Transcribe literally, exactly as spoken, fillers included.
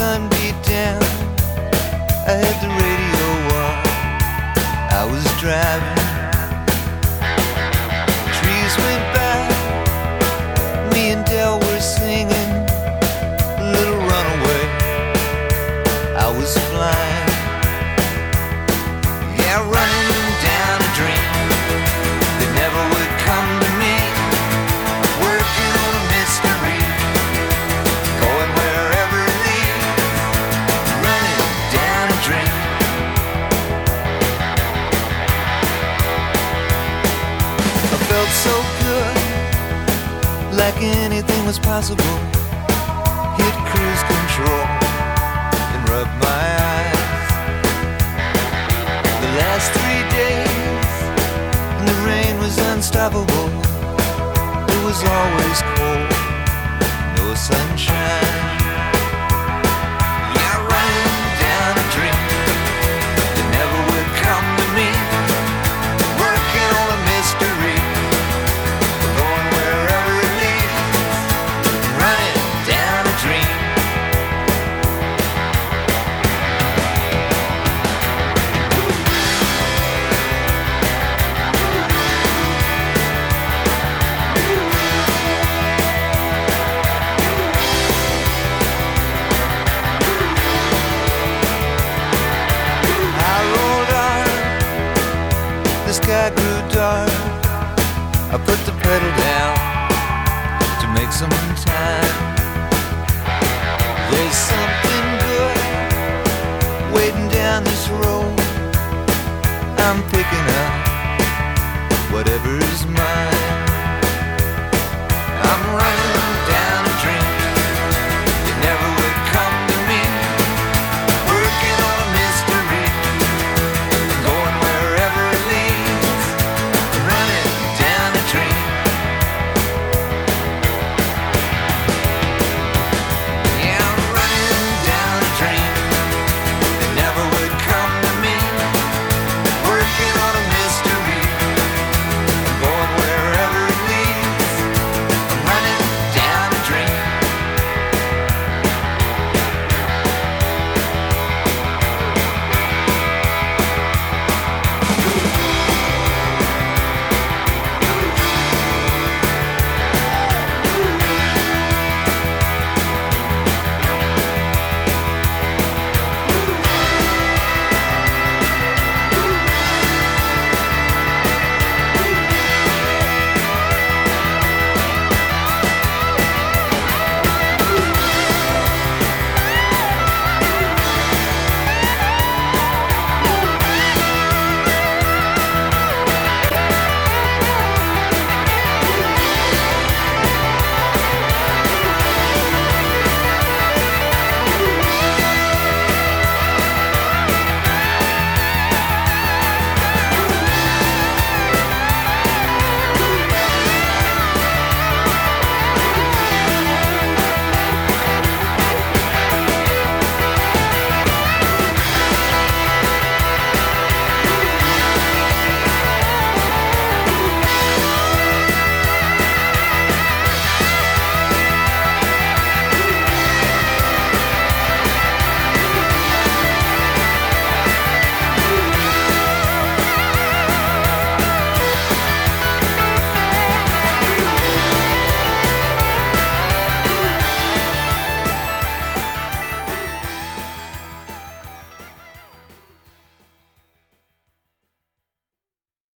sun beat down, I had the radio on. I was driving, trees went by, me and Del were singing Little Runaway. I was flying, yeah, running down a dream that never would come to me, working on a mystery, going wherever it leads, running down a dream. I felt so good, like anything was possible. Hit cruise control and rub my eyes. The last three days, and the rain was unstoppable. It was always cold, no sunshine. Yeah, running down a dream that never would come to me, working on a mystery, going wherever it leads, running down a dream. I rolled on, the sky grew dark. I put the pedal down to make some time. There's something good waiting down this road. I'm picking up whatever's mine.